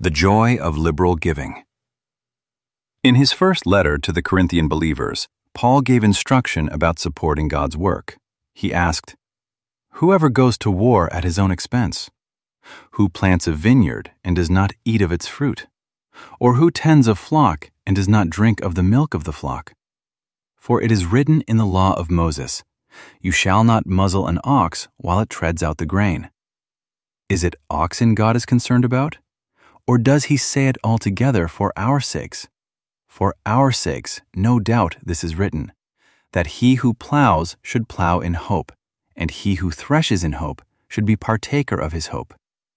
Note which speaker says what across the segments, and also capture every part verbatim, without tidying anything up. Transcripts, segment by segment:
Speaker 1: The joy of liberal giving. In his first letter to the Corinthian believers, Paul gave instruction about supporting God's work. He asked, "Whoever goes to war at his own expense? Who plants a vineyard and does not eat of its fruit? Or who tends a flock and does not drink of the milk of the flock? For it is written in the law of Moses, 'You shall not muzzle an ox while it treads out the grain.' Is it oxen God is concerned about? Or does he say it altogether for our sakes? For our sakes, no doubt this is written, that he who plows should plow in hope, and he who threshes in hope should be partaker of his hope."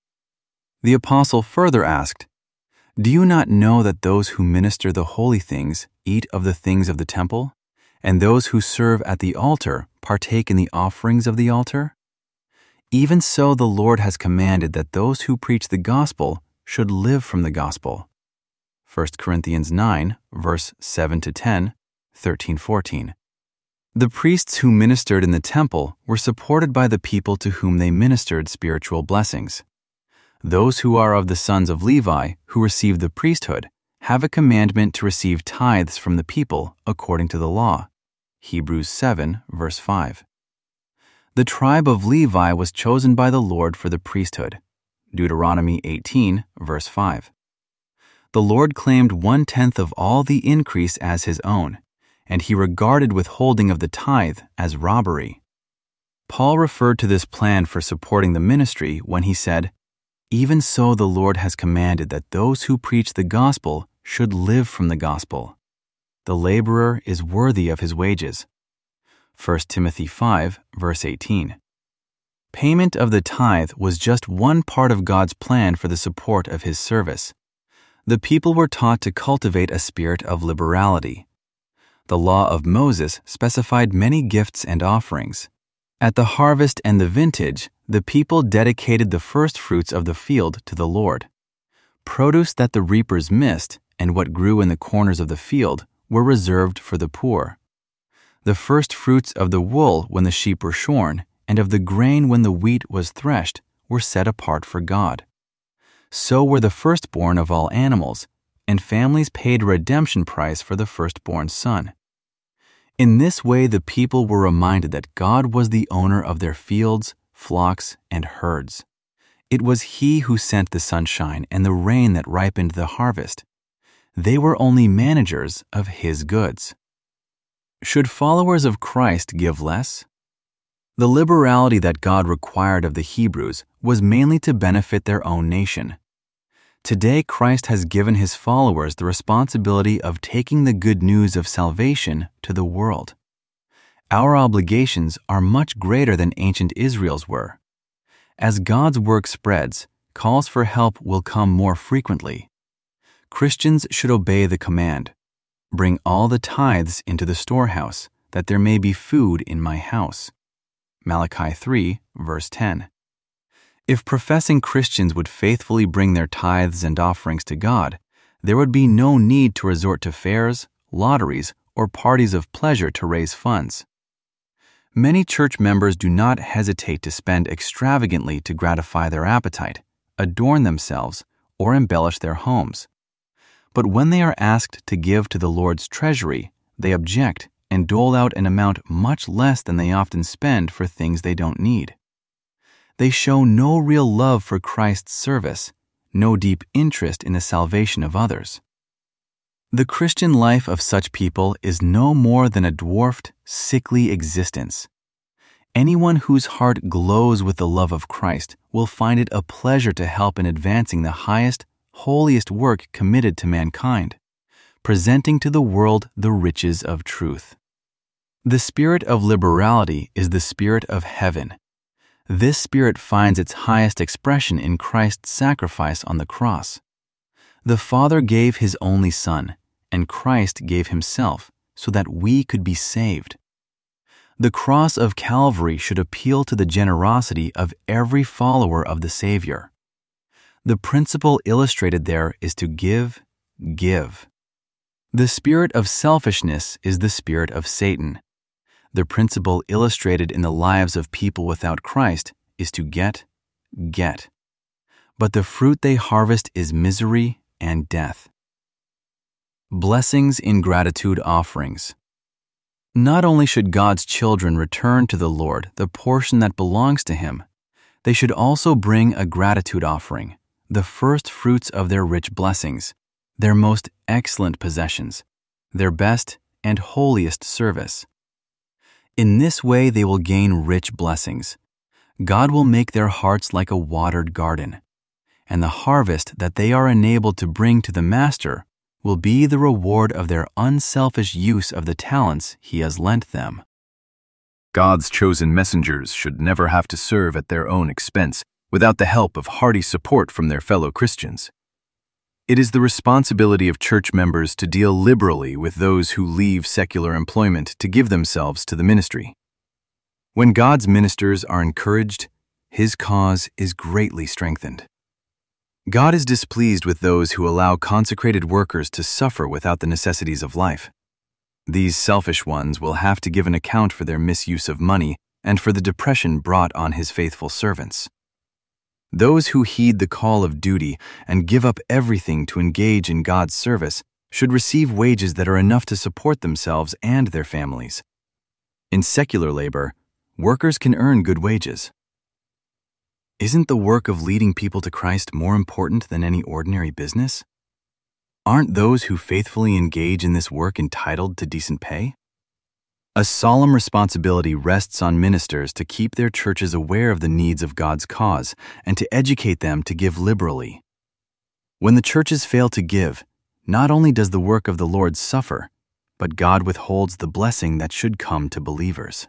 Speaker 1: The apostle further asked, "Do you not know that those who minister the holy things eat of the things of the temple, and those who serve at the altar partake in the offerings of the altar? Even so the Lord has commanded that those who preach the gospel should live from the gospel." First Corinthians nine, verse seven to ten, thirteen fourteen. The priests who ministered in the temple were supported by the people to whom they ministered spiritual blessings. Those who are of the sons of Levi, who receive the priesthood, have a commandment to receive tithes from the people according to the law. Hebrews seven, verse five. The tribe of Levi was chosen by the Lord for the priesthood. Deuteronomy eighteen, verse five. The Lord claimed one-tenth of all the increase as his own, and he regarded withholding of the tithe as robbery. Paul referred to this plan for supporting the ministry when he said, "Even so the Lord has commanded that those who preach the gospel should live from the gospel. The laborer is worthy of his wages." First Timothy five, verse eighteen. Payment of the tithe was just one part of God's plan for the support of his service. The people were taught to cultivate a spirit of liberality. The law of Moses specified many gifts and offerings. At the harvest and the vintage, the people dedicated the first fruits of the field to the Lord. Produce that the reapers missed and what grew in the corners of the field were reserved for the poor. The first fruits of the wool when the sheep were shorn and of the grain when the wheat was threshed were set apart for God. So were the firstborn of all animals, and families paid a redemption price for the firstborn son. In this way the people were reminded that God was the owner of their fields, flocks, and herds. It was he who sent the sunshine and the rain that ripened the harvest. They were only managers of his goods. Should followers of Christ give less? The liberality that God required of the Hebrews was mainly to benefit their own nation. Today, Christ has given his followers the responsibility of taking the good news of salvation to the world. Our obligations are much greater than ancient Israel's were. As God's work spreads, calls for help will come more frequently. Christians should obey the command, "Bring all the tithes into the storehouse, that there may be food in my house." Malachi three, verse ten. If professing Christians would faithfully bring their tithes and offerings to God, there would be no need to resort to fairs, lotteries, or parties of pleasure to raise funds. Many church members do not hesitate to spend extravagantly to gratify their appetite, adorn themselves, or embellish their homes. But when they are asked to give to the Lord's treasury, they object and dole out an amount much less than they often spend for things they don't need. They show no real love for Christ's service, no deep interest in the salvation of others. The Christian life of such people is no more than a dwarfed, sickly existence. Anyone whose heart glows with the love of Christ will find it a pleasure to help in advancing the highest, holiest work committed to mankind, presenting to the world the riches of truth. The spirit of liberality is the spirit of heaven. This spirit finds its highest expression in Christ's sacrifice on the cross. The Father gave his only Son, and Christ gave himself so that we could be saved. The cross of Calvary should appeal to the generosity of every follower of the Savior. The principle illustrated there is to give, give. The spirit of selfishness is the spirit of Satan. The principle illustrated in the lives of people without Christ is to get, get. but the fruit they harvest is misery and death. Blessings in gratitude offerings. Not only should God's children return to the Lord the portion that belongs to Him, they should also bring a gratitude offering, the first fruits of their rich blessings, their most excellent possessions, their best and holiest service. In this way they will gain rich blessings. God will make their hearts like a watered garden, and the harvest that they are enabled to bring to the Master will be the reward of their unselfish use of the talents He has lent them.
Speaker 2: God's chosen messengers should never have to serve at their own expense without the help of hearty support from their fellow Christians. It is the responsibility of church members to deal liberally with those who leave secular employment to give themselves to the ministry. When God's ministers are encouraged, His cause is greatly strengthened. God is displeased with those who allow consecrated workers to suffer without the necessities of life. These selfish ones will have to give an account for their misuse of money and for the depression brought on His faithful servants. Those who heed the call of duty and give up everything to engage in God's service should receive wages that are enough to support themselves and their families. In secular labor, workers can earn good wages. Isn't the work of leading people to Christ more important than any ordinary business? Aren't those who faithfully engage in this work entitled to decent pay? A solemn responsibility rests on ministers to keep their churches aware of the needs of God's cause and to educate them to give liberally. When the churches fail to give, not only does the work of the Lord suffer, but God withholds the blessing that should come to believers.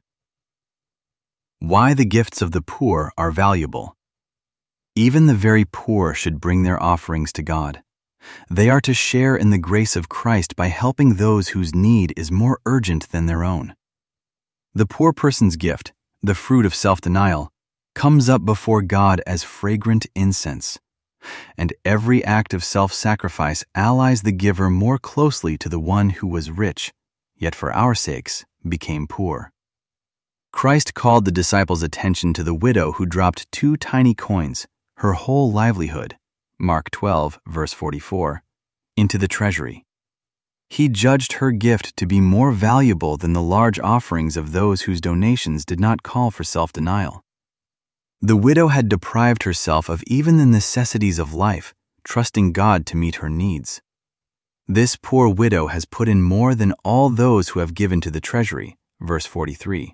Speaker 2: Why the gifts of the poor are valuable. Even the very poor should bring their offerings to God. They are to share in the grace of Christ by helping those whose need is more urgent than their own. The poor person's gift, the fruit of self-denial, comes up before God as fragrant incense, and every act of self-sacrifice allies the giver more closely to the one who was rich, yet for our sakes became poor. Christ called the disciples' attention to the widow who dropped two tiny coins, her whole livelihood, Mark twelve, verse forty-four, into the treasury. He judged her gift to be more valuable than the large offerings of those whose donations did not call for self-denial. The widow had deprived herself of even the necessities of life, trusting God to meet her needs. This poor widow has put in more than all those who have given to the treasury, verse forty-three.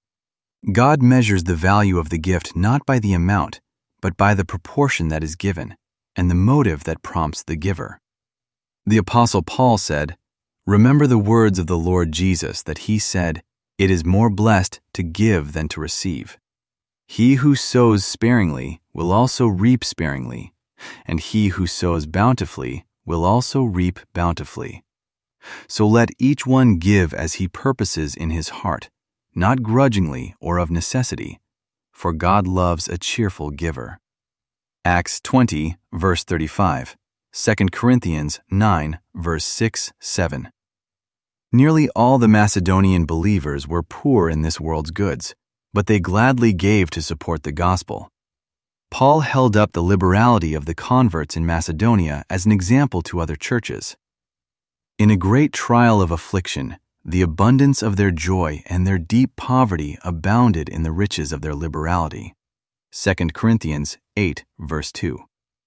Speaker 2: God measures the value of the gift not by the amount, but by the proportion that is given, and the motive that prompts the giver. The Apostle Paul said, "Remember the words of the Lord Jesus that He said, 'It is more blessed to give than to receive.' He who sows sparingly will also reap sparingly, and he who sows bountifully will also reap bountifully. So let each one give as he purposes in his heart, not grudgingly or of necessity, for God loves a cheerful giver." Acts twenty, verse thirty-five, Second Corinthians nine, verse six, seven. Nearly all the Macedonian believers were poor in this world's goods, but they gladly gave to support the gospel. Paul held up the liberality of the converts in Macedonia as an example to other churches. In a great trial of affliction, the abundance of their joy and their deep poverty abounded in the riches of their liberality. Second Corinthians eight, verse two.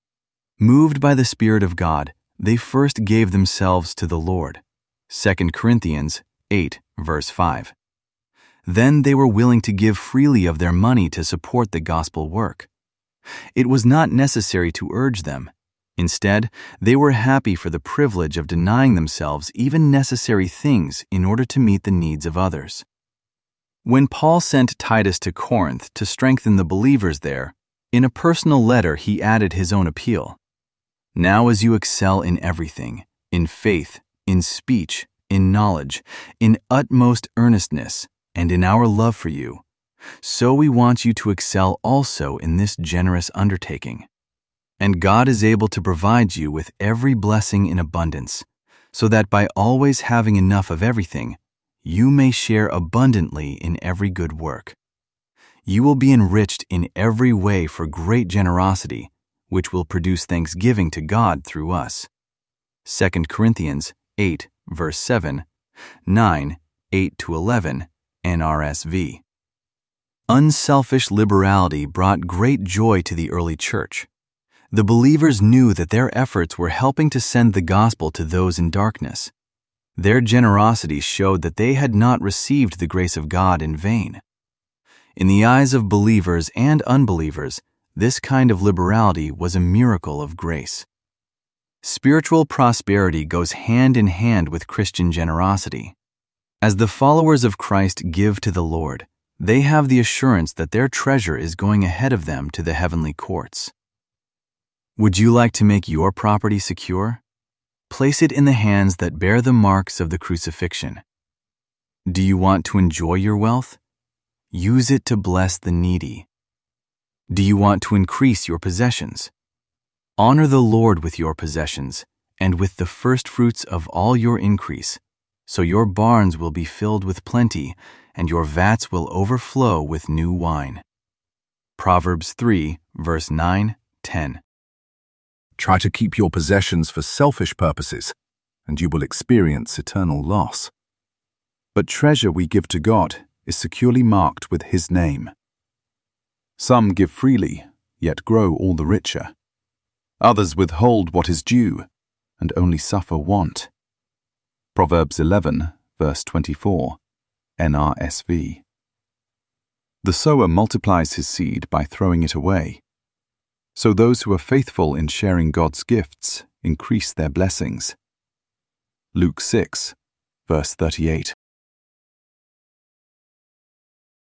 Speaker 2: Moved by the Spirit of God, they first gave themselves to the Lord. Second Corinthians eight, verse five. Then they were willing to give freely of their money to support the gospel work. It was not necessary to urge them. Instead, they were happy for the privilege of denying themselves even necessary things in order to meet the needs of others. When Paul sent Titus to Corinth to strengthen the believers there, in a personal letter he added his own appeal. "Now as you excel in everything, in faith, in speech, in knowledge, in utmost earnestness, and in our love for you, so we want you to excel also in this generous undertaking. And God is able to provide you with every blessing in abundance, so that by always having enough of everything, you may share abundantly in every good work. You will be enriched in every way for great generosity,
Speaker 1: which will produce thanksgiving to God through us. Second Corinthians eight, verse seven, nine, eight to eleven, N R S V. Unselfish liberality brought great joy to the early church. The believers knew that their efforts were helping to send the gospel to those in darkness. Their generosity showed that they had not received the grace of God in vain. In the eyes of believers and unbelievers, this kind of liberality was a miracle of grace. Spiritual prosperity goes hand in hand with Christian generosity. As the followers of Christ give to the Lord, they have the assurance that their treasure is going ahead of them to the heavenly courts. Would you like to make your property secure? Place it in the hands that bear the marks of the crucifixion. Do you want to enjoy your wealth? Use it to bless the needy. Do you want to increase your possessions? Honor the Lord with your possessions and with the first fruits of all your increase, so your barns will be filled with plenty and your vats will overflow with new wine. Proverbs three, verse nine, ten.
Speaker 2: Try to keep your possessions for selfish purposes, and you will experience eternal loss. But treasure we give to God is securely marked with His name. Some give freely, yet grow all the richer. Others withhold what is due, and only suffer want. Proverbs eleven, verse twenty-four, N R S V. The sower multiplies his seed by throwing it away. So those who are faithful in sharing God's gifts increase their blessings. Luke six, verse thirty-eight.